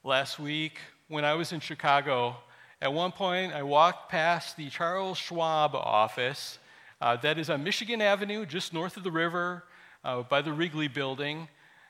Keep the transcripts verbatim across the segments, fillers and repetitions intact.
last week when I was in Chicago. At one point, I walked past the Charles Schwab office uh, that is on Michigan Avenue, just north of the river, uh, by the Wrigley Building,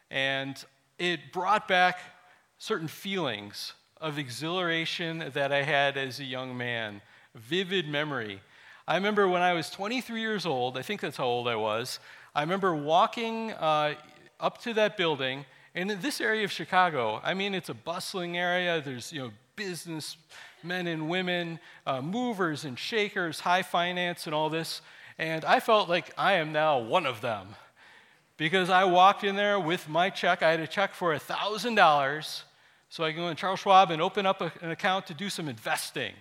and it brought back certain feelings of exhilaration that I had as a young man, vivid memory. I remember when I was twenty-three years old, I think that's how old I was, I remember walking uh, up to that building, and in this area of Chicago, I mean, it's a bustling area. There's, you know, businessmen and women, uh, movers and shakers, high finance and all this, and I felt like I am now one of them because I walked in there with my check. I had a check for one thousand dollars so I could go in Charles Schwab and open up a, an account to do some investing.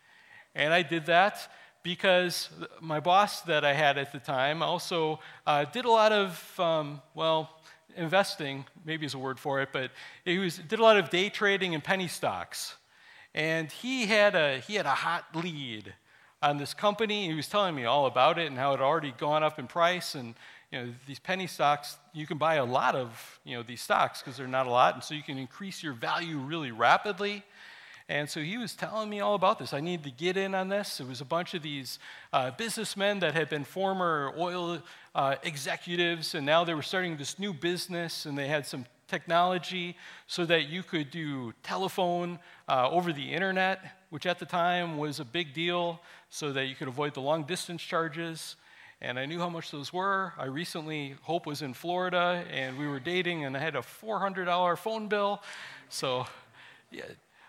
And I did that because my boss that I had at the time also uh, did a lot of, um, well, investing, maybe is a word for it, but he was did a lot of day trading and penny stocks. And he had a he had a hot lead on this company. He was telling me all about it and how it had already gone up in price. And you know, these penny stocks, you can buy a lot of you know these stocks because they're not a lot, and so you can increase your value really rapidly. And so he was telling me all about this. I needed to get in on this. It was a bunch of these uh, businessmen that had been former oil uh, executives, and now they were starting this new business, and they had some technology so that you could do telephone uh, over the internet, which at the time was a big deal, so that you could avoid the long-distance charges. And I knew how much those were. I recently, Hope was in Florida, and we were dating, and I had a four hundred dollars phone bill. So, yeah.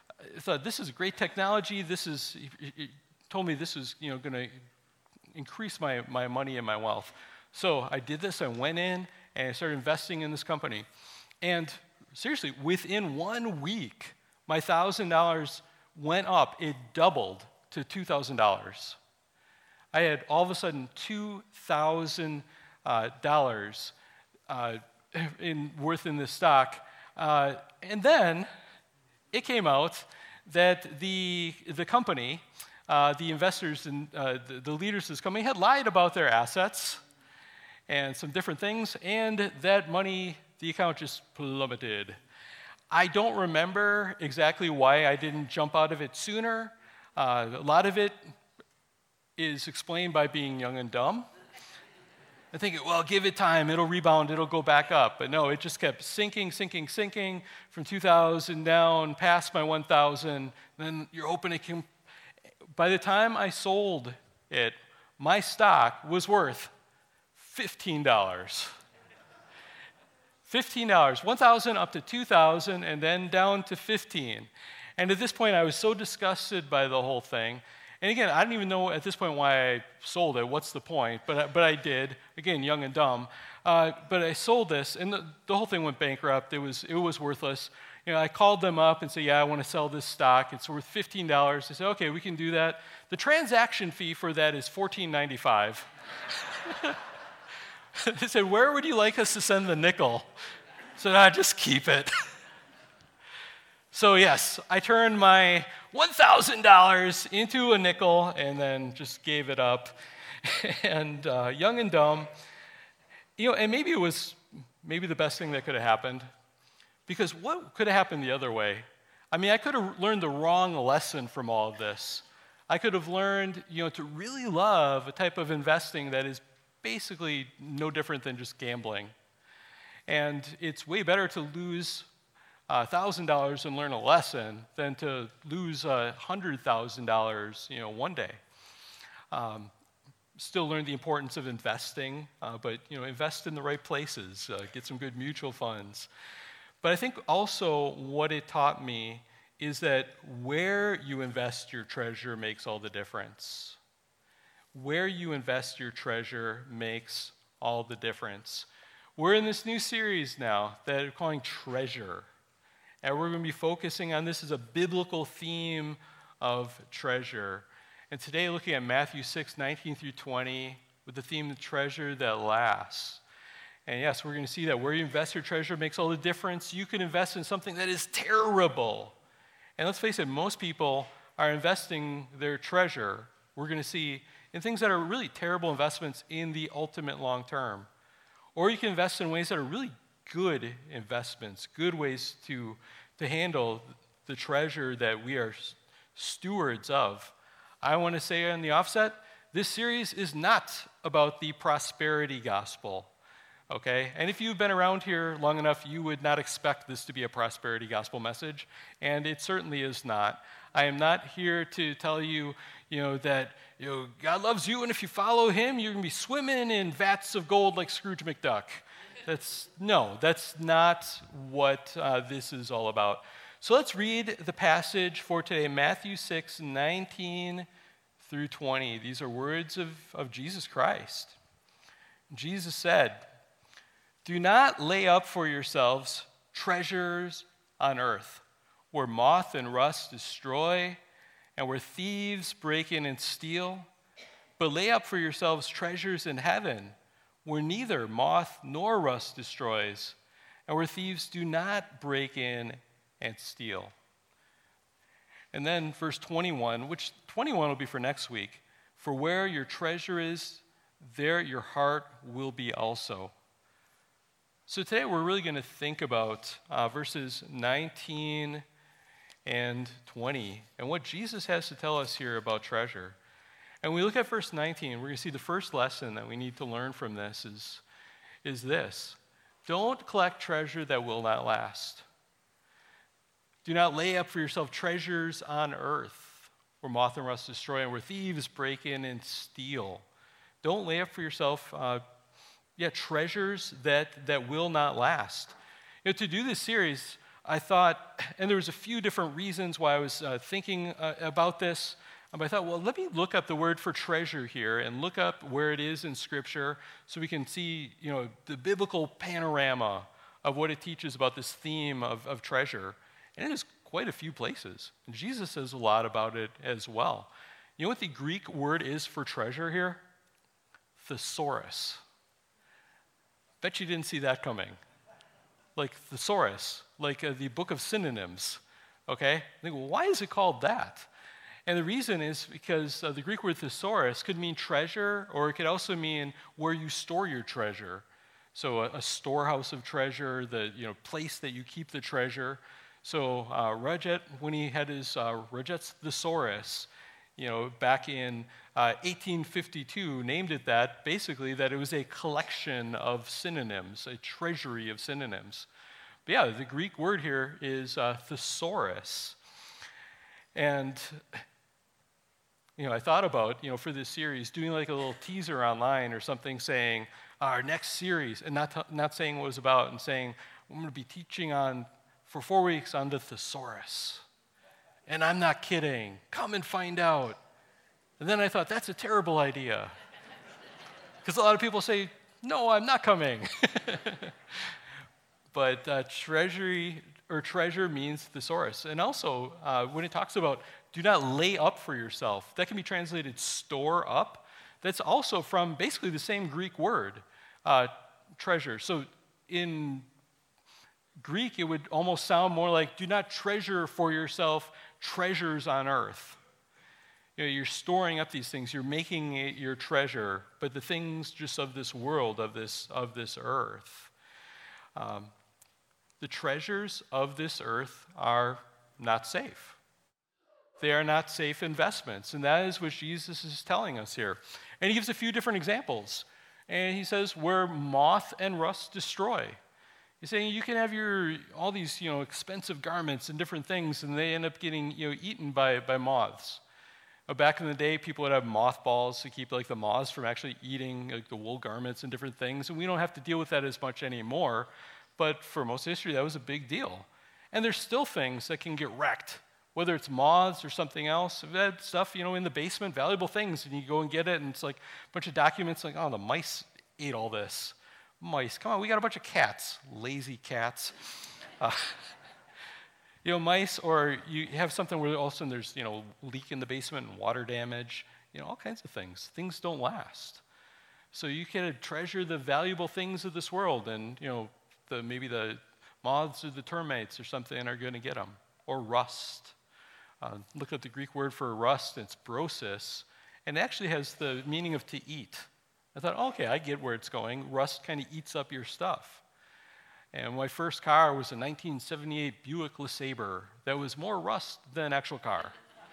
I thought, this is great technology. This is, he told me this was, you know, going to increase my, my money and my wealth. So I did this. I went in and I started investing in this company. And seriously, within one week, my one thousand dollars went up. It doubled to two thousand dollars. I had all of a sudden two thousand dollars uh, uh, in worth in this stock. Uh, and then it came out that the the company, uh, the investors and uh, the, the leaders of this company had lied about their assets and some different things, and that money, the account just plummeted. I don't remember exactly why I didn't jump out of it sooner. Uh, a lot of it is explained by being young and dumb. I think, well, give it time, it'll rebound, it'll go back up. But no, it just kept sinking, sinking, sinking from two thousand down, past my one thousand. Then you're hoping it can. By the time I sold it, my stock was worth fifteen dollars. fifteen dollars, one thousand up to two thousand, and then down to fifteen. And at this point, I was so disgusted by the whole thing. And again, I don't even know at this point why I sold it. What's the point? But I, but I did. Again, young and dumb. Uh, but I sold this, and the, the whole thing went bankrupt. It was it was worthless. You know, I called them up and said, "Yeah, I want to sell this stock. It's worth fifteen dollars." They said, "Okay, we can do that. The transaction fee for that is fourteen ninety-five." They said, "Where would you like us to send the nickel?" I said, "Ah, just keep it." So yes, I turned my one thousand dollars into a nickel and then just gave it up. And uh, young and dumb, you know, and maybe it was maybe the best thing that could have happened, because what could have happened the other way? I mean, I could have learned the wrong lesson from all of this. I could have learned, you know, to really love a type of investing that is basically no different than just gambling. And it's way better to lose one thousand dollars and learn a lesson than to lose one hundred thousand dollars, you know, one day. Um, still learn the importance of investing, uh, but, you know, invest in the right places, uh, get some good mutual funds. But I think also what it taught me is that where you invest your treasure makes all the difference. Where you invest your treasure makes all the difference. We're in this new series now that we're calling Treasure. And we're going to be focusing on this as a biblical theme of treasure. And today, looking at Matthew six, nineteen through twenty, with the theme, the treasure that lasts. And yes, we're going to see that where you invest your treasure makes all the difference. You can invest in something that is terrible. And let's face it, most people are investing their treasure, we're going to see, in things that are really terrible investments in the ultimate long term. Or you can invest in ways that are really good investments, good ways to, to handle the treasure that we are stewards of. I want to say on the offset, this series is not about the prosperity gospel, okay? And if you've been around here long enough, you would not expect this to be a prosperity gospel message, and it certainly is not. I am not here to tell you, you know, that you know God loves you, and if you follow him, you're going to be swimming in vats of gold like Scrooge McDuck. That's no, that's not what uh, this is all about. So let's read the passage for today, Matthew six, nineteen through twenty. These are words of, of Jesus Christ. Jesus said, "Do not lay up for yourselves treasures on earth, where moth and rust destroy, and where thieves break in and steal. But lay up for yourselves treasures in heaven, where neither moth nor rust destroys, and where thieves do not break in and steal." And then verse twenty-one, which twenty-one will be for next week. "For where your treasure is, there your heart will be also." So today we're really going to think about uh, verses nineteen and twenty and what Jesus has to tell us here about treasure. And we look at verse nineteen, we're going to see the first lesson that we need to learn from this is, is this: don't collect treasure that will not last. Do not lay up for yourself treasures on earth, where moth and rust destroy, and where thieves break in and steal. Don't lay up for yourself uh, yeah, treasures that, that will not last. You know, to do this series, I thought, and there was a few different reasons why I was uh, thinking uh, about this, but I thought, well, let me look up the word for treasure here and look up where it is in Scripture so we can see, you know, the biblical panorama of what it teaches about this theme of, of treasure. And it is quite a few places. And Jesus says a lot about it as well. You know what the Greek word is for treasure here? Thesaurus. Bet you didn't see that coming. Like thesaurus, like uh, the book of synonyms, okay? I think, well, why is it called that? And the reason is because uh, the Greek word thesaurus could mean treasure, or it could also mean where you store your treasure. So a, a storehouse of treasure, the you know place that you keep the treasure. So uh, Rudget, when he had his uh, Rudget's Thesaurus, you know, back in uh, eighteen fifty-two, named it that, basically that it was a collection of synonyms, a treasury of synonyms. But yeah, the Greek word here is uh, thesaurus. And, you know, I thought about, you know, for this series, doing like a little teaser online or something saying, our next series, and not, t- not saying what it was about, and saying, I'm going to be teaching on, for four weeks on the thesaurus. And I'm not kidding. Come and find out. And then I thought, that's a terrible idea. Because a lot of people say, no, I'm not coming. But uh, treasury or treasure means thesaurus. And also, uh, when it talks about do not lay up for yourself, that can be translated store up. That's also from basically the same Greek word, uh, treasure. So in Greek, it would almost sound more like do not treasure for yourself treasures on earth. You know, you're storing up these things, you're making it your treasure, but the things just of this world, of this of this earth. Um, the treasures of this earth are not safe. They are not safe investments, and that is what Jesus is telling us here. And he gives a few different examples. And he says, where moth and rust destroy. He's saying you can have your all these you know expensive garments and different things, and they end up getting you know eaten by by moths. Uh, back in the day, people would have mothballs to keep like the moths from actually eating like the wool garments and different things, and we don't have to deal with that as much anymore. But for most of history, that was a big deal. And there's still things that can get wrecked, whether it's moths or something else. We've had stuff you know in the basement, valuable things, and you go and get it, and it's like a bunch of documents like, oh, the mice ate all this. Mice, come on, we got a bunch of cats, lazy cats. Uh, you know, mice, or you have something where all of a sudden there's, you know, leak in the basement and water damage, you know, all kinds of things. Things don't last. So you can treasure the valuable things of this world, and, you know, the maybe the moths or the termites or something are going to get them, or rust. Uh, look at the Greek word for rust, it's brosis, and it actually has the meaning of to eat. I thought, okay, I get where it's going. Rust kind of eats up your stuff. And my first car was a nineteen seventy-eight Buick LeSabre that was more rust than an actual car.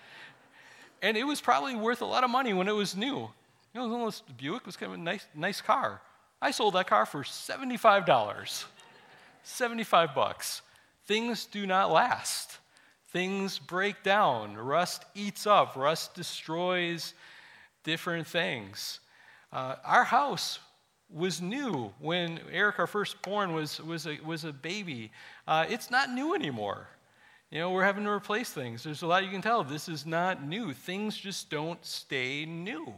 And it was probably worth a lot of money when it was new. You know, it was almost, Buick was kind of a nice, nice car. I sold that car for seventy-five dollars. seventy-five bucks. Things do not last. Things break down. Rust eats up. Rust destroys different things. Uh, our house was new when Eric, our firstborn, was was a was a baby. Uh, it's not new anymore. You know, we're having to replace things. There's a lot you can tell. This is not new. Things just don't stay new.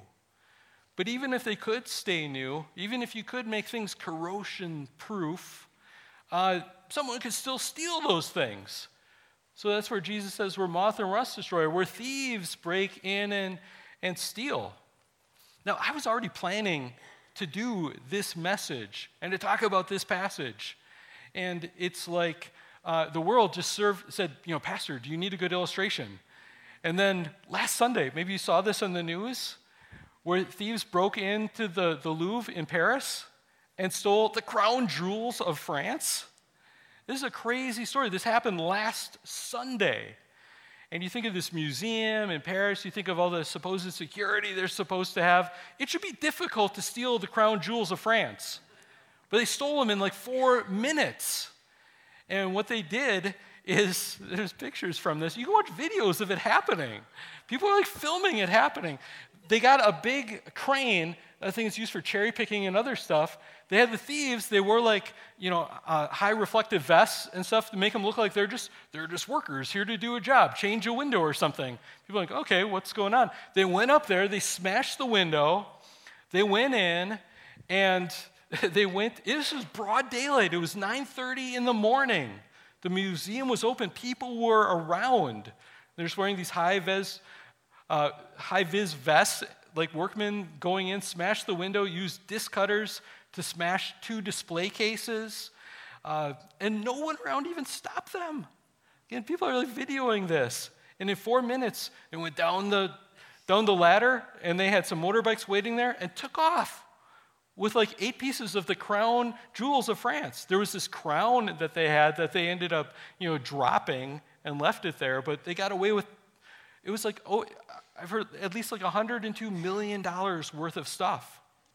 But even if they could stay new, even if you could make things corrosion-proof, uh, someone could still steal those things. So that's where Jesus says we're moth and rust destroyer, where thieves break in and, and steal. Now, I was already planning to do this message and to talk about this passage. And it's like uh, the world just served, said, you know, Pastor, do you need a good illustration? And then last Sunday, maybe you saw this on the news, where thieves broke into the, the Louvre in Paris and stole the crown jewels of France. This is a crazy story. This happened last Sunday. And you think of this museum in Paris, you think of all the supposed security they're supposed to have. It should be difficult to steal the crown jewels of France. But they stole them in like four minutes. And what they did is, there's pictures from this. You can watch videos of it happening. People are like filming it happening. They got a big crane, I think it's used for cherry picking and other stuff. They had the thieves, they wore like, you know, uh, high reflective vests and stuff to make them look like they're just they're just workers here to do a job, change a window or something. People are like, okay, what's going on? They went up there, they smashed the window, they went in, and they went, this was broad daylight, it was nine thirty in the morning. The museum was open, people were around. They're just wearing these high-vis uh, high-vis vests, like workmen going in, smashed the window, used disc cutters to smash two display cases, uh, and no one around even stopped them. Again, people are like videoing this. And in four minutes, they went down the, down the ladder, and they had some motorbikes waiting there, and took off with like eight pieces of the crown jewels of France. There was this crown that they had that they ended up, you know, dropping and left it there, but they got away with, it was like, oh, I've heard at least like one hundred two million dollars worth of stuff.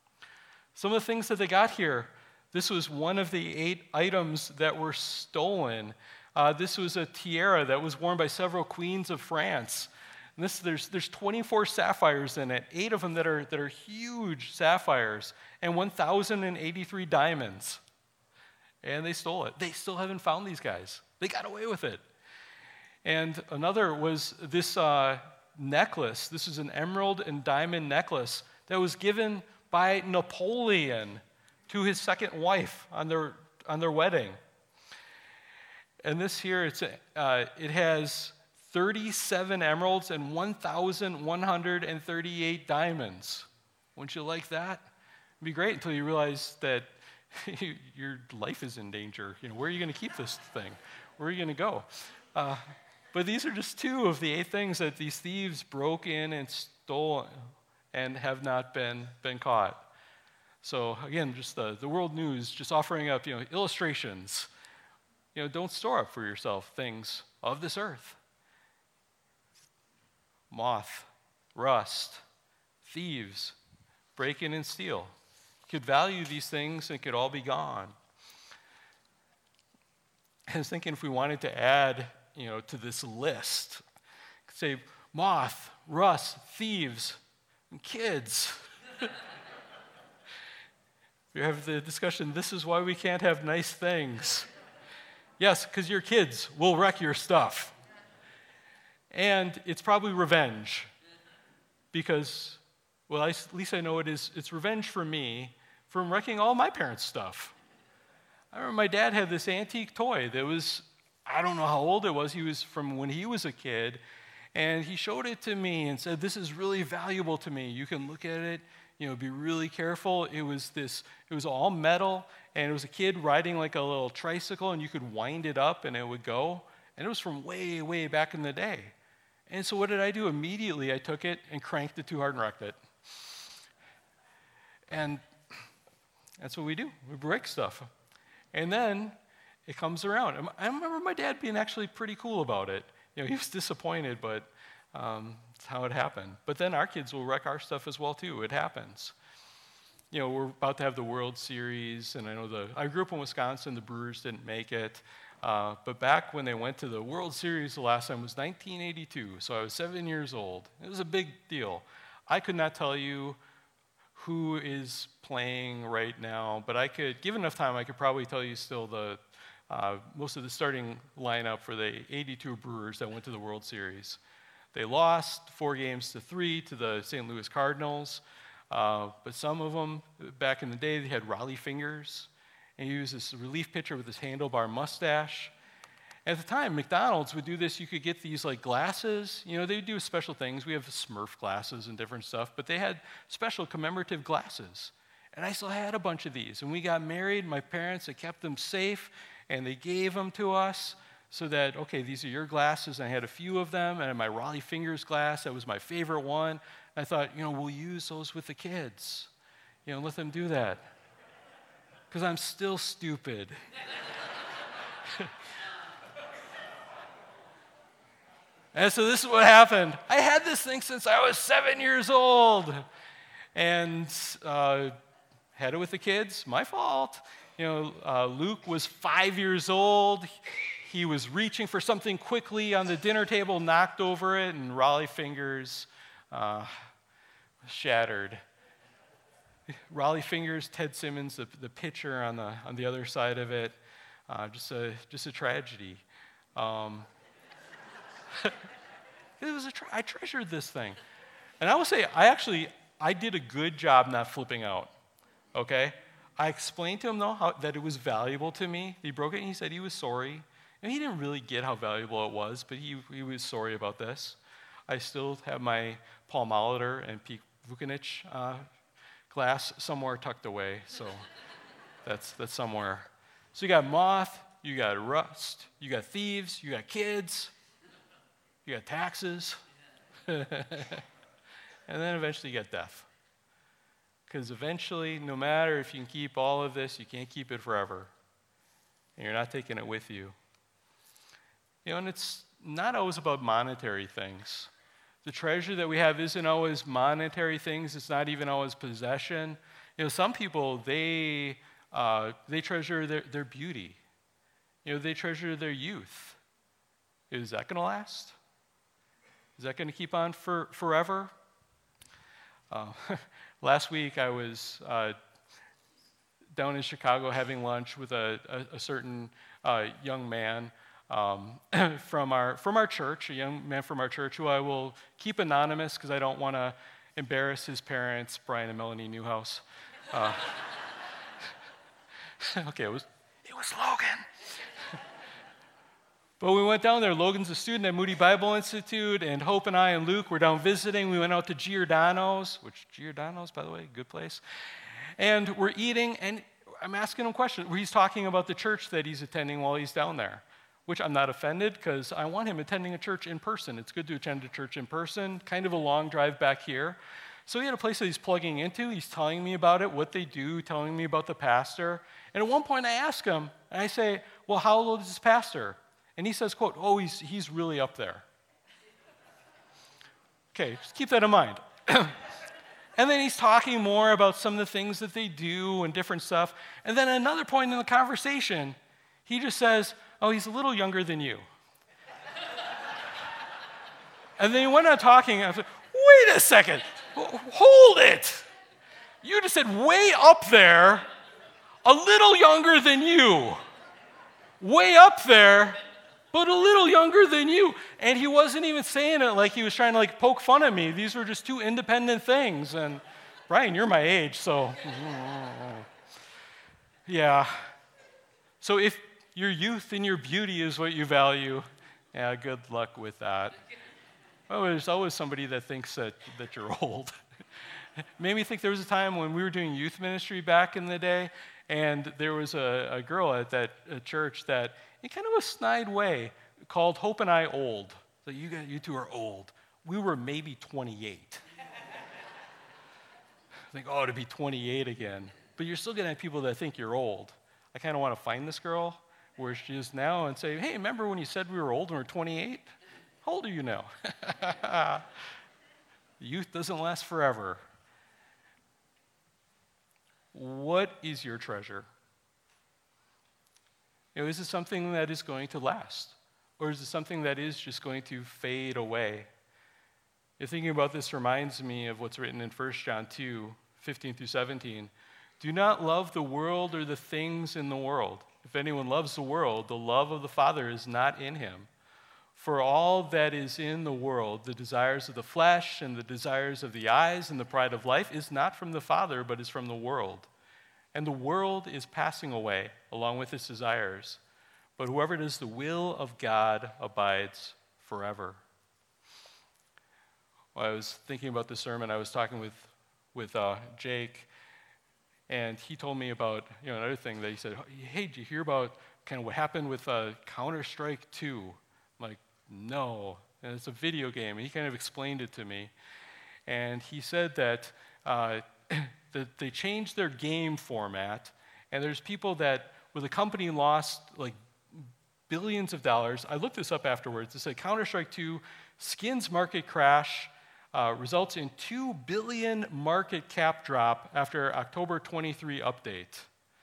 Some of the things that they got here, this was one of the eight items that were stolen. Uh, this was a tiara that was worn by several queens of France. And this, there's, there's twenty-four sapphires in it, eight of them that are, that are huge sapphires, and one thousand eighty-three diamonds. And they stole it. They still haven't found these guys. They got away with it. And another was this uh, necklace. This is an emerald and diamond necklace that was given by Napoleon to his second wife on their on their wedding. And this here, it's uh, it has thirty-seven emeralds and one thousand one hundred thirty-eight diamonds. Wouldn't you like that? It'd be great until you realize that your life is in danger. You know, where are you going to keep this thing? Where are you going to go? Uh, but these are just two of the eight things that these thieves broke in and stole and have not been, been caught. So again, just the, the world news, just offering up, you know, illustrations. You know, don't store up for yourself things of this earth. Moth, rust, thieves, break in and steal. You could value these things and it could all be gone. I was thinking if we wanted to add, you know, to this list, could say moth, rust, thieves, and kids. We have the discussion, this is why we can't have nice things. Yes, because your kids will wreck your stuff. And it's probably revenge. Because, well, I, at least I know it is, it's revenge for me from wrecking all my parents' stuff. I remember my dad had this antique toy that was, I don't know how old it was, he was from when he was a kid, and he showed it to me and said, this is really valuable to me. You can look at it, you know, be really careful. It was this, it was all metal, and it was a kid riding like a little tricycle, and you could wind it up and it would go. And it was from way, way back in the day. And so what did I do? Immediately I took it and cranked it too hard and wrecked it. And that's what we do. We break stuff. And then it comes around. I remember my dad being actually pretty cool about it. You know, he was disappointed, but um, that's how it happened. But then our kids will wreck our stuff as well, too. It happens. You know, we're about to have the World Series, and I know the, I grew up in Wisconsin, the Brewers didn't make it. Uh, but back when they went to the World Series the last time was nineteen eighty-two, so I was seven years old. It was a big deal. I could not tell you who is playing right now, but I could, given enough time, I could probably tell you still the uh, most of the starting lineup for the eighty-two Brewers that went to the World Series. They lost four games to three to the Saint Louis Cardinals, uh, but some of them, back in the day, they had Rollie Fingers, and he was this relief pitcher with this handlebar mustache. At the time, McDonald's would do this. You could get these like glasses. You know, they would do special things. We have Smurf glasses and different stuff, but they had special commemorative glasses. And I still had a bunch of these. And we got married. My parents had kept them safe, and they gave them to us so that, okay, these are your glasses. And I had a few of them, and I had my Rollie Fingers glass. That was my favorite one. I thought, you know, we'll use those with the kids. You know, let them do that. Because I'm still stupid. And so this is what happened. I had this thing since I was seven years old. And uh, had it with the kids. My fault. You know, uh, Luke was five years old. He was reaching for something quickly on the dinner table, knocked over it, and Rollie Fingers uh, shattered. Rollie Fingers, Ted Simmons, the, the pitcher on the on the other side of it, uh, just a just a tragedy. Um, it was a tre- I treasured this thing, and I will say I actually I did a good job not flipping out. Okay, I explained to him though how, that it was valuable to me. He broke it and he said he was sorry, and he didn't really get how valuable it was, but he he was sorry about this. I still have my Paul Molitor and Pete Vukanich uh, glass somewhere tucked away, so that's that's somewhere. So you got moth, you got rust, you got thieves, you got kids, you got taxes, and then eventually you get death. Because eventually, no matter if you can keep all of this, you can't keep it forever, and you're not taking it with you. You know, and it's not always about monetary things. The treasure that we have isn't always monetary things. It's not even always possession. You know, some people, they uh, they treasure their, their beauty. You know, they treasure their youth. Is that going to last? Is that going to keep on for forever? Uh, last week, I was uh, down in Chicago having lunch with a, a, a certain uh, young man Um, from our from our church, a young man from our church who I will keep anonymous because I don't want to embarrass his parents, Brian and Melanie Newhouse. Uh, okay, it was it was Logan. But we went down there. Logan's a student at Moody Bible Institute, and Hope and I and Luke were down visiting. We went out to Giordano's, which Giordano's, by the way, good place. And we're eating, and I'm asking him questions. He's talking about the church that he's attending while he's down there, which I'm not offended because I want him attending a church in person. It's good to attend a church in person, kind of a long drive back here. So he had a place that he's plugging into. He's telling me about it, what they do, telling me about the pastor. And at one point I ask him, and I say, well, how old is this pastor? And he says, quote, oh, he's, he's really up there. Okay, just keep that in mind. And then he's talking more about some of the things that they do and different stuff. And then at another point in the conversation, he just says, oh, he's a little younger than you. And then he went on talking, and I said, wait a second, hold it. You just said way up there, a little younger than you. Way up there, but a little younger than you. And he wasn't even saying it like he was trying to like poke fun at me. These were just two independent things. And Brian, you're my age, so yeah. So if your youth and your beauty is what you value, yeah, good luck with that. Oh, there's always somebody that thinks that, that you're old. Made me think there was a time when we were doing youth ministry back in the day, and there was a, a girl at that uh, church that, in kind of a snide way, called Hope and I old. So you guys, you two are old. We were maybe twenty-eight. I think, oh, to be twenty-eight again. But you're still going to have people that think you're old. I kind of want to find this girl, where she is now and say, hey, remember when you said we were old and we're twenty-eight? How old are you now? Youth doesn't last forever. What is your treasure? You know, is it something that is going to last? Or is it something that is just going to fade away? You're thinking about this reminds me of what's written in First John two, fifteen through seventeen. Do not love the world or the things in the world. If anyone loves the world, the love of the Father is not in him. For all that is in the world, the desires of the flesh and the desires of the eyes and the pride of life, is not from the Father, but is from the world. And the world is passing away along with its desires. But whoever does the will of God abides forever. While I was thinking about this sermon, I was talking with, with uh, Jake, and he told me about, you know, another thing that he said, hey, did you hear about kind of what happened with uh, Counter-Strike two? I'm like, no. And it's a video game. And he kind of explained it to me. And he said that, uh, that they changed their game format, and there's people that, where the company lost like billions of dollars. I looked this up afterwards. It said Counter-Strike two skins market crash uh, results in two billion market cap drop after October twenty-three update.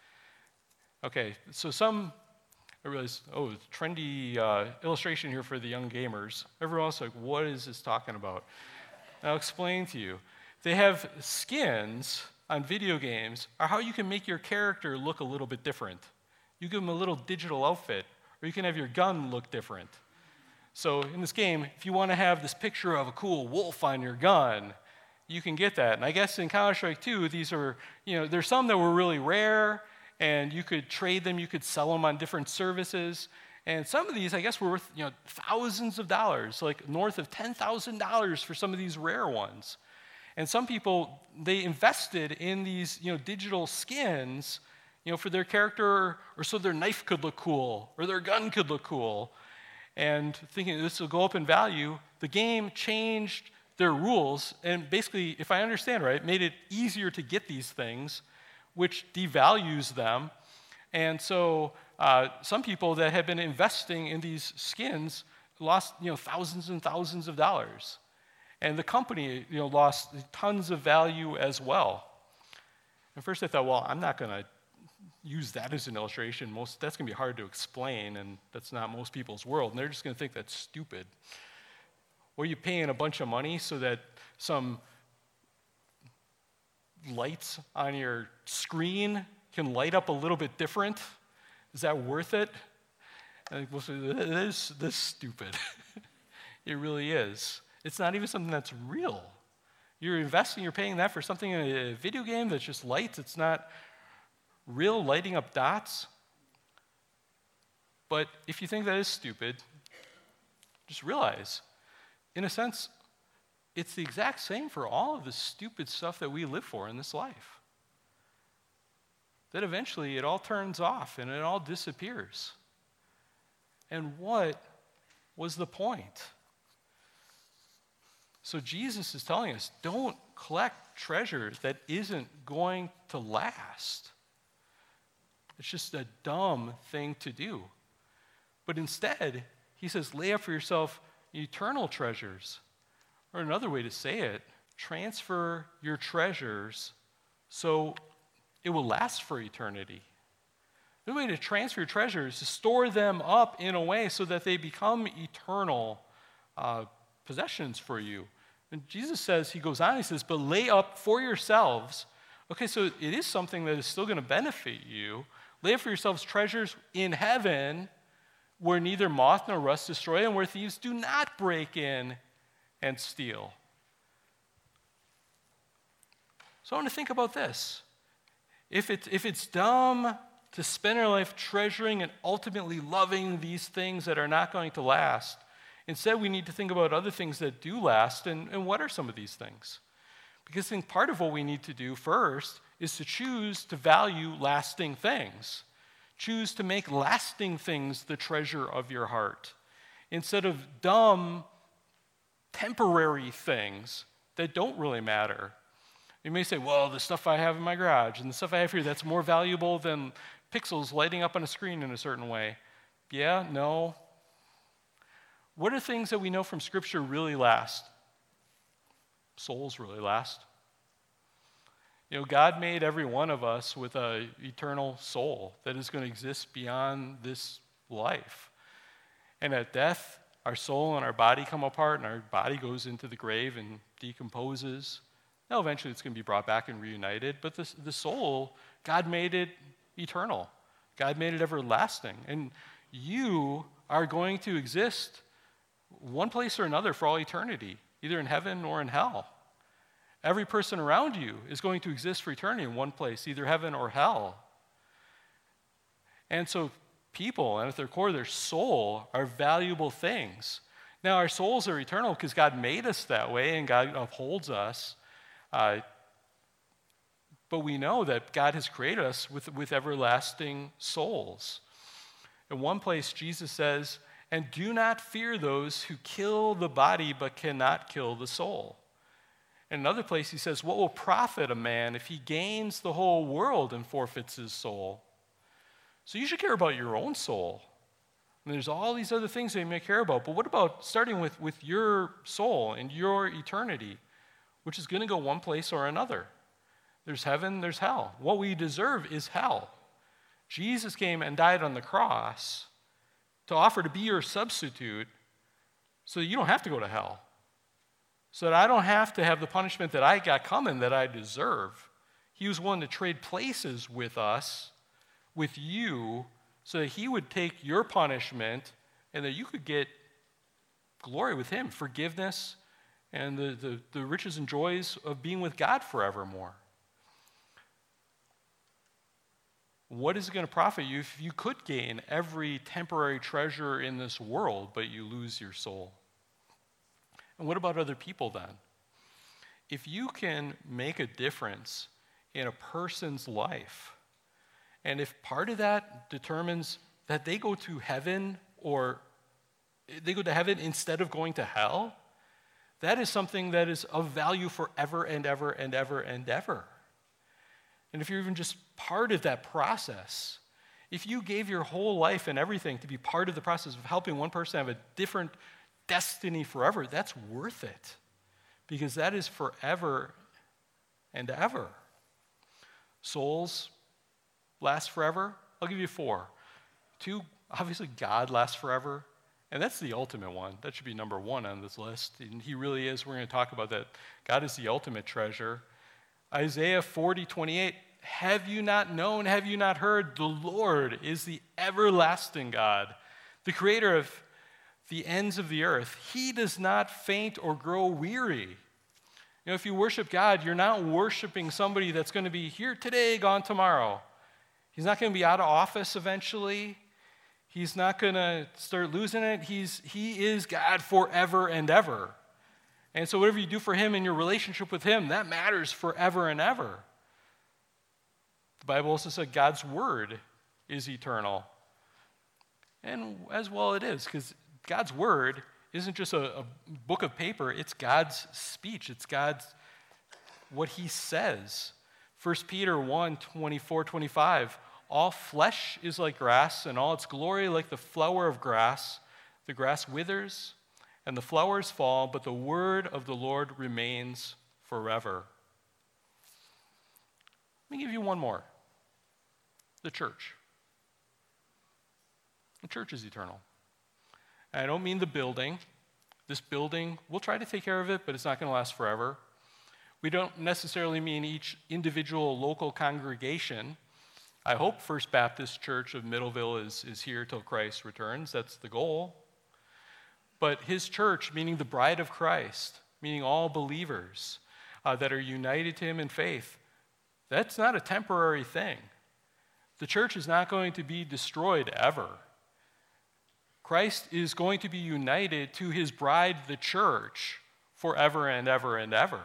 Okay, so some, I realized, oh, trendy uh, illustration here for the young gamers. Everyone else like, what is this talking about? I'll explain to you. They have skins on video games are how you can make your character look a little bit different. You give them a little digital outfit, or you can have your gun look different. So in this game, if you want to have this picture of a cool wolf on your gun, you can get that. And I guess in Counter-Strike two, these are, you know, there's some that were really rare, and you could trade them, you could sell them on different services. And some of these, I guess, were worth, you know, thousands of dollars, like north of ten thousand dollars for some of these rare ones. And some people, they invested in these, you know, digital skins, you know, for their character, or so their knife could look cool, or their gun could look cool. And thinking this will go up in value, the game changed their rules, and basically, if I understand right, made it easier to get these things, which devalues them. And so uh, some people that had been investing in these skins lost, you know, thousands and thousands of dollars. And the company, you know, lost tons of value as well. At first I thought, well, I'm not going to use that as an illustration. Most, that's going to be hard to explain, and that's not most people's world. And they're just going to think that's stupid. Or you paying a bunch of money so that some lights on your screen can light up a little bit different? Is that worth it? And we'll say, this is stupid. It really is. It's not even something that's real. You're investing, you're paying that for something in a video game that's just lights. It's not real lighting up dots. But if you think that is stupid, just realize, in a sense, it's the exact same for all of the stupid stuff that we live for in this life. That eventually it all turns off and it all disappears. And what was the point? So Jesus is telling us, don't collect treasure that isn't going to last. It's just a dumb thing to do. But instead, he says, lay up for yourself eternal treasures. Or another way to say it, transfer your treasures so it will last for eternity. The way to transfer your treasures is to store them up in a way so that they become eternal uh, possessions for you. And Jesus says, he goes on, he says, but lay up for yourselves. Okay, so it is something that is still going to benefit you. Lay up for yourselves treasures in heaven where neither moth nor rust destroy and where thieves do not break in and steal. So I want to think about this. If, it, if it's dumb to spend our life treasuring and ultimately loving these things that are not going to last, instead we need to think about other things that do last, and, and what are some of these things? Because I think part of what we need to do first is to choose to value lasting things. Choose to make lasting things the treasure of your heart, instead of dumb, temporary things that don't really matter. You may say, well, the stuff I have in my garage and the stuff I have here, that's more valuable than pixels lighting up on a screen in a certain way. Yeah, no. What are things that we know from Scripture really last? Souls really last. You know, God made every one of us with an eternal soul that is going to exist beyond this life. And at death, our soul and our body come apart, and our body goes into the grave and decomposes. Now, eventually, it's going to be brought back and reunited. But the, the soul, God made it eternal. God made it everlasting. And you are going to exist one place or another for all eternity, either in heaven or in hell. Every person around you is going to exist for eternity in one place, either heaven or hell. And so people, and at their core, their soul, are valuable things. Now, our souls are eternal because God made us that way and God upholds us. Uh, but we know that God has created us with, with everlasting souls. In one place, Jesus says, "And do not fear those who kill the body but cannot kill the soul." In another place, he says, "What will profit a man if he gains the whole world and forfeits his soul?" So you should care about your own soul. And there's all these other things that you may care about. But what about starting with, with your soul and your eternity, which is going to go one place or another? There's heaven, there's hell. What we deserve is hell. Jesus came and died on the cross to offer to be your substitute so that you don't have to go to hell, so that I don't have to have the punishment that I got coming that I deserve. He was willing to trade places with us, with you, so that he would take your punishment and that you could get glory with him, forgiveness, and the, the, the riches and joys of being with God forevermore. What is it going to profit you if you could gain every temporary treasure in this world, but you lose your soul? And what about other people then? If you can make a difference in a person's life, and if part of that determines that they go to heaven or they go to heaven instead of going to hell, that is something that is of value forever and ever and ever and ever. And if you're even just part of that process, if you gave your whole life and everything to be part of the process of helping one person have a different destiny forever, that's worth it, because that is forever and ever. Souls last forever. I'll give you four. Two, obviously God lasts forever, and that's the ultimate one. That should be number one on this list, and he really is. We're going to talk about that. God is the ultimate treasure. Isaiah forty twenty-eight, "Have you not known, have you not heard? The Lord is the everlasting God, the creator of the ends of the earth. He does not faint or grow weary." You know, if you worship God, you're not worshiping somebody that's going to be here today, gone tomorrow. He's not going to be out of office eventually. He's not going to start losing it. He's, he is God forever and ever. And so whatever you do for him in your relationship with him, that matters forever and ever. The Bible also said God's word is eternal. And as well it is, because God's word isn't just a, a book of paper, it's God's speech. It's God's, what he says. First Peter one, twenty-four, twenty-five, "All flesh is like grass, and all its glory like the flower of grass. The grass withers, and the flowers fall, but the word of the Lord remains forever." Let me give you one more. The church. The church is eternal. And I don't mean the building. This building, we'll try to take care of it, but it's not going to last forever. We don't necessarily mean each individual local congregation. I hope First Baptist Church of Middleville is, is here till Christ returns. That's the goal. But his church, meaning the bride of Christ, meaning all believers uh, that are united to him in faith, that's not a temporary thing. The church is not going to be destroyed ever. Christ is going to be united to his bride, the church, forever and ever and ever.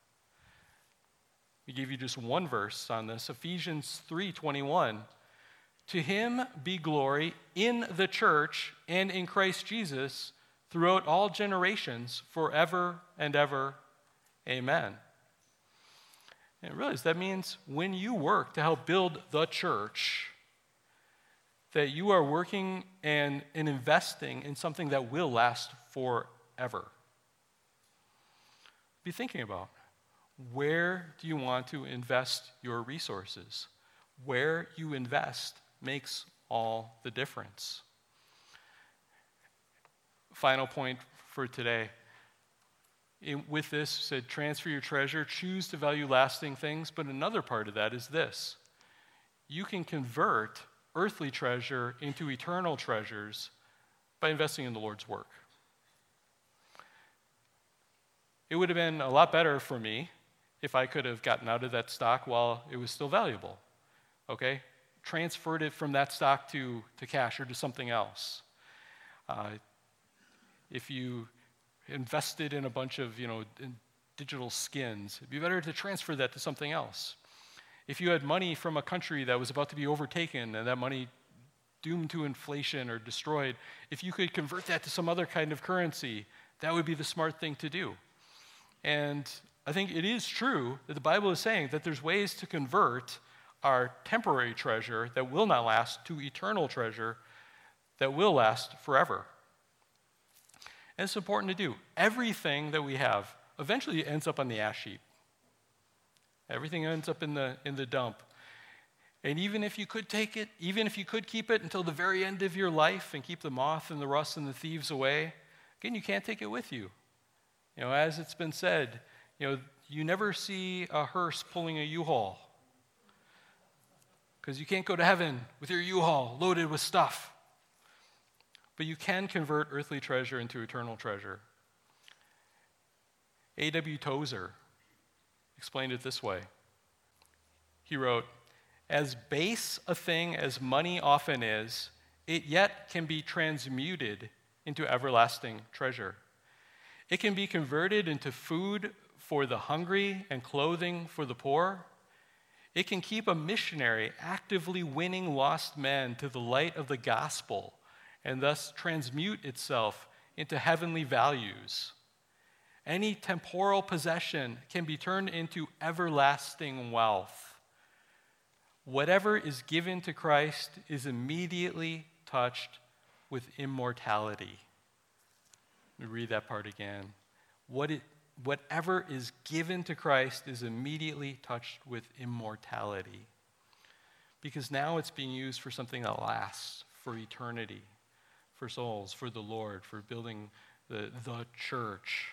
We give you just one verse on this, Ephesians three twenty-one. "To him be glory in the church and in Christ Jesus throughout all generations, forever and ever. Amen." And realize that means when you work to help build the church, that you are working and, and investing in something that will last forever. Be thinking about, where do you want to invest your resources? Where you invest makes all the difference. Final point for today. In, with this, said transfer your treasure, choose to value lasting things, but another part of that is this. You can convert earthly treasure into eternal treasures by investing in the Lord's work. It would have been a lot better for me if I could have gotten out of that stock while it was still valuable, okay? Transferred it from that stock to, to cash or to something else. Uh, if you invested in a bunch of, you know, digital skins, it'd be better to transfer that to something else. If you had money from a country that was about to be overtaken and that money doomed to inflation or destroyed, if you could convert that to some other kind of currency, that would be the smart thing to do. And I think it is true that the Bible is saying that there's ways to convert our temporary treasure that will not last to eternal treasure that will last forever. And it's important to do. Everything that we have eventually ends up on the ash heap. Everything ends up in the in the dump. And even if you could take it, even if you could keep it until the very end of your life and keep the moth and the rust and the thieves away, again, you can't take it with you. You know, as it's been said, you know, you never see a hearse pulling a U-Haul because you can't go to heaven with your U-Haul loaded with stuff. But you can convert earthly treasure into eternal treasure. A W Tozer explained it this way. He wrote, "As base a thing as money often is, it yet can be transmuted into everlasting treasure. It can be converted into food for the hungry and clothing for the poor. It can keep a missionary actively winning lost men to the light of the gospel and thus transmute itself into heavenly values. Any temporal possession can be turned into everlasting wealth. Whatever is given to Christ is immediately touched with immortality." Let me read that part again. What it, whatever is given to Christ is immediately touched with immortality. Because now it's being used for something that lasts, for eternity, for souls, for the Lord, for building the, the church.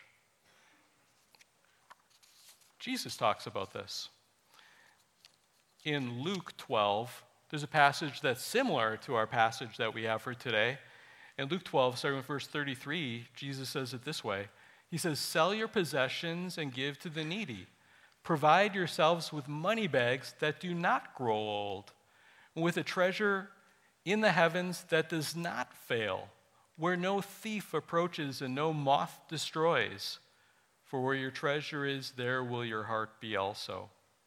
Jesus talks about this. In Luke twelve, there's a passage that's similar to our passage that we have for today. In Luke twelve, starting with verse thirty-three, Jesus says it this way. He says, "Sell your possessions and give to the needy. Provide yourselves with money bags that do not grow old, and with a treasure in the heavens that does not fail, where no thief approaches and no moth destroys. For where your treasure is, there will your heart be also."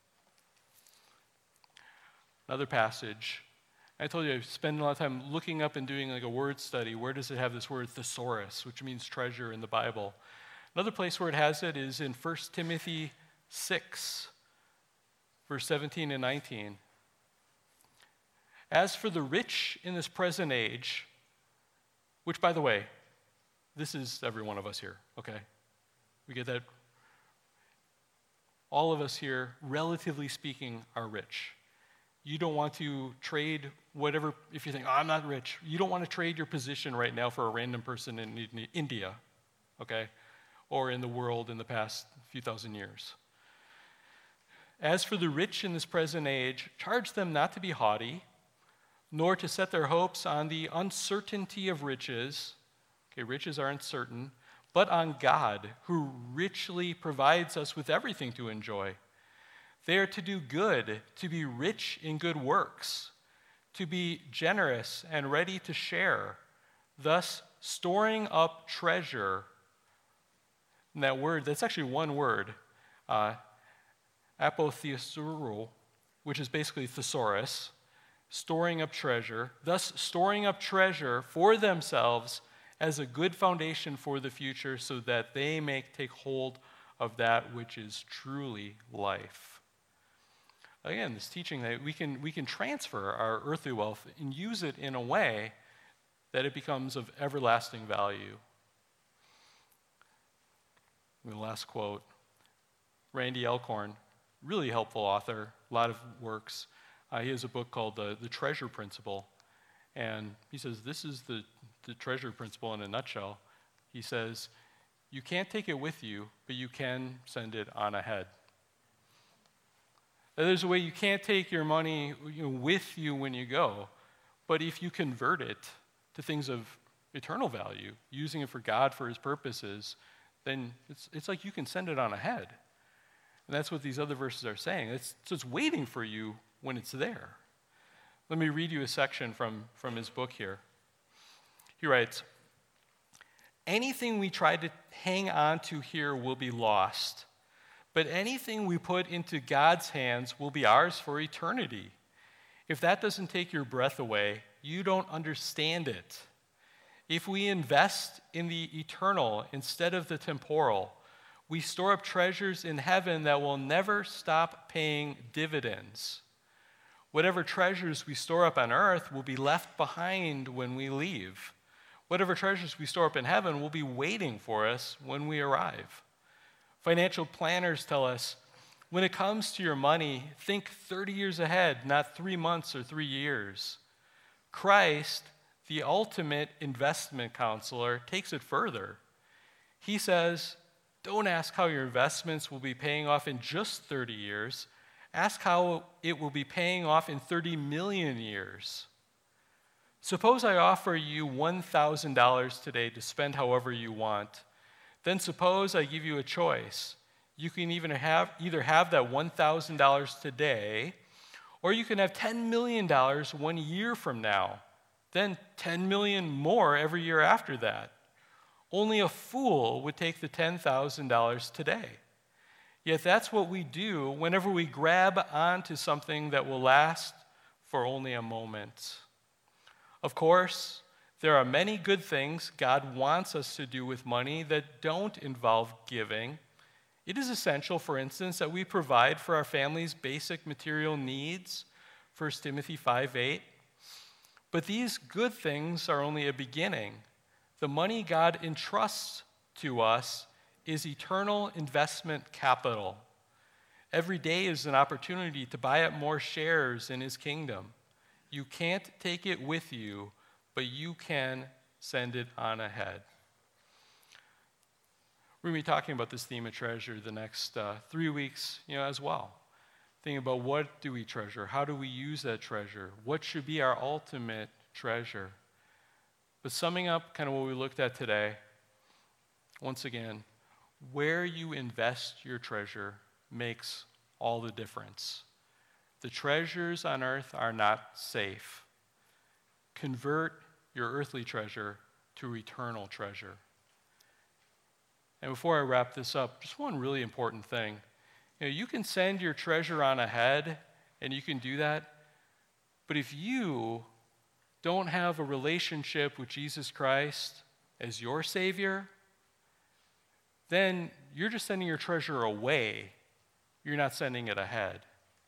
Another passage. I told you I spend a lot of time looking up and doing like a word study. Where does it have this word thesaurus, which means treasure in the Bible? Another place where it has it is in First Timothy six, verse seventeen and nineteen. "As for the rich in this present age," which, by the way, this is every one of us here, okay? We get that? All of us here, relatively speaking, are rich. You don't want to trade whatever, if you think, oh, I'm not rich, you don't want to trade your position right now for a random person in India, okay? Or in the world in the past few thousand years. "As for the rich in this present age, charge them not to be haughty, nor to set their hopes on the uncertainty of riches." Okay, riches are uncertain, "but on God, who richly provides us with everything to enjoy. They are to do good, to be rich in good works, to be generous and ready to share, thus storing up treasure." And that word, that's actually one word, uh, apothesauro, which is basically thesaurus, storing up treasure, thus storing up treasure for themselves as a good foundation for the future, so that they may take hold of that which is truly life. again, this teaching that we can, we can transfer our earthly wealth and use it in a way that it becomes of everlasting value. And the last quote, Randy Alcorn, really helpful author, a lot of works. Uh, he has a book called the, the Treasure Principle. And he says, this is the, the treasure principle in a nutshell. He says, you can't take it with you, but you can send it on ahead. Now, there's a way you can't take your money, you know, with you when you go, but if you convert it to things of eternal value, using it for God, for his purposes, then it's, it's like you can send it on ahead. And that's what these other verses are saying. It's, so it's waiting for you when it's there. Let me read you a section from, from his book here. He writes, anything we try to hang on to here will be lost, but anything we put into God's hands will be ours for eternity. If that doesn't take your breath away, you don't understand it. If we invest in the eternal instead of the temporal, we store up treasures in heaven that will never stop paying dividends. Whatever treasures we store up on earth will be left behind when we leave. Whatever treasures we store up in heaven will be waiting for us when we arrive. Financial planners tell us, when it comes to your money, think thirty years ahead, not three months or three years. Christ, the ultimate investment counselor, takes it further. He says, don't ask how your investments will be paying off in just thirty years. Ask how it will be paying off in thirty million years. Suppose I offer you one thousand dollars today to spend however you want. Then suppose I give you a choice. You can even have, either have that one thousand dollars today, or you can have ten million dollars one year from now, then ten million dollars more every year after that. Only a fool would take the ten thousand dollars today. Yet that's what we do whenever we grab onto something that will last for only a moment. Of course, there are many good things God wants us to do with money that don't involve giving. It is essential, for instance, that we provide for our family's basic material needs, First Timothy five eight. But these good things are only a beginning. The money God entrusts to us is eternal investment capital. Every day is an opportunity to buy up more shares in his kingdom. You can't take it with you, but you can send it on ahead. We're going to be talking about this theme of treasure the next uh, three weeks, you know, as well. Thinking about what do we treasure? How do we use that treasure? What should be our ultimate treasure? But summing up kind of what we looked at today, once again, where you invest your treasure makes all the difference. The treasures on earth are not safe. Convert your earthly treasure to eternal treasure. And before I wrap this up, just one really important thing. You know, you can send your treasure on ahead, and you can do that, but if you don't have a relationship with Jesus Christ as your Savior, then you're just sending your treasure away. You're not sending it ahead.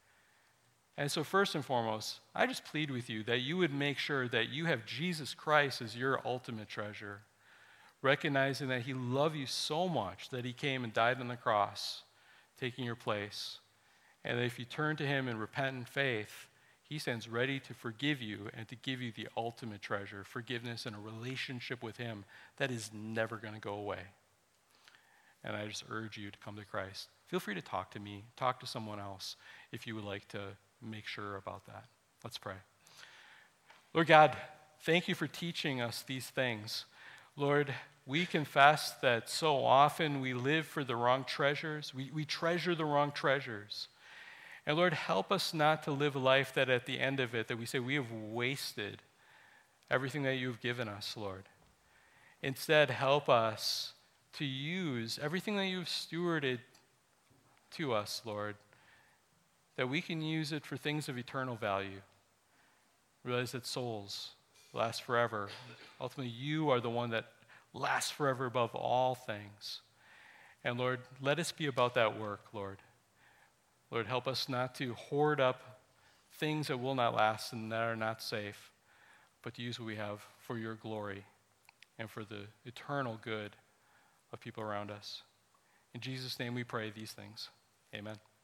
And so first and foremost, I just plead with you that you would make sure that you have Jesus Christ as your ultimate treasure, recognizing that he loved you so much that he came and died on the cross, taking your place. And that if you turn to him in repentant faith, he stands ready to forgive you and to give you the ultimate treasure, forgiveness and a relationship with him that is never going to go away. And I just urge you to come to Christ. Feel free to talk to me, talk to someone else if you would like to make sure about that. Let's pray. Lord God, thank you for teaching us these things. Lord, we confess that so often we live for the wrong treasures. We, we treasure the wrong treasures. And Lord, help us not to live a life that at the end of it, that we say we have wasted everything that you've given us, Lord. Instead, help us to use everything that you've stewarded to us, Lord, that we can use it for things of eternal value. Realize that souls last forever. Ultimately, you are the one that lasts forever above all things. And Lord, let us be about that work, Lord. Lord, help us not to hoard up things that will not last and that are not safe, but to use what we have for your glory and for the eternal good of people around us. In Jesus' name we pray these things. Amen.